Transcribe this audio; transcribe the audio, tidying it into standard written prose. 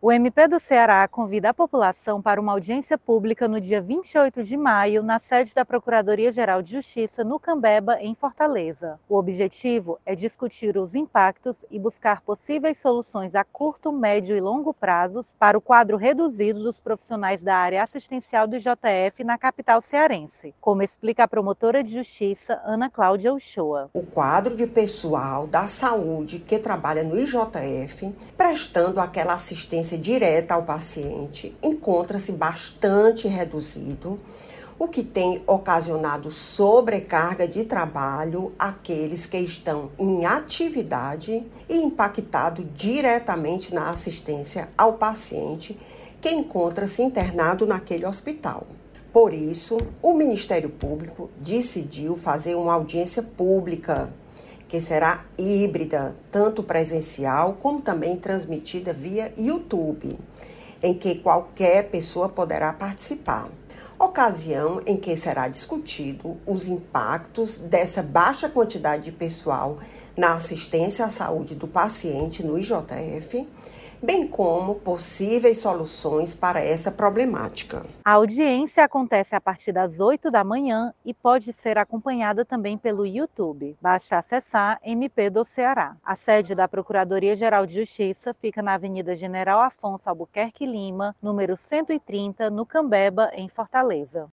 O MP do Ceará convida a população para uma audiência pública no dia 28 de maio, na sede da Procuradoria-Geral de Justiça, no Cambeba, em Fortaleza. O objetivo é discutir os impactos e buscar possíveis soluções a curto, médio e longo prazos para o quadro reduzido dos profissionais da área assistencial do IJF na capital cearense, como explica a promotora de justiça, Ana Cláudia Uchoa. O quadro de pessoal da saúde que trabalha no IJF, prestando aquela assistência direta ao paciente, encontra-se bastante reduzido, o que tem ocasionado sobrecarga de trabalho àqueles que estão em atividade e impactado diretamente na assistência ao paciente que encontra-se internado naquele hospital. Por isso, o Ministério Público decidiu fazer uma audiência pública, que será híbrida, tanto presencial como também transmitida via YouTube, em que qualquer pessoa poderá participar. Ocasião em que será discutido os impactos dessa baixa quantidade de pessoal na assistência à saúde do paciente no IJF, bem como possíveis soluções para essa problemática. A audiência acontece a partir das 8 da manhã e pode ser acompanhada também pelo YouTube. Basta acessar MP do Ceará. A sede da Procuradoria-Geral de Justiça fica na Avenida General Afonso Albuquerque Lima, número 130, no Cambeba, em Fortaleza.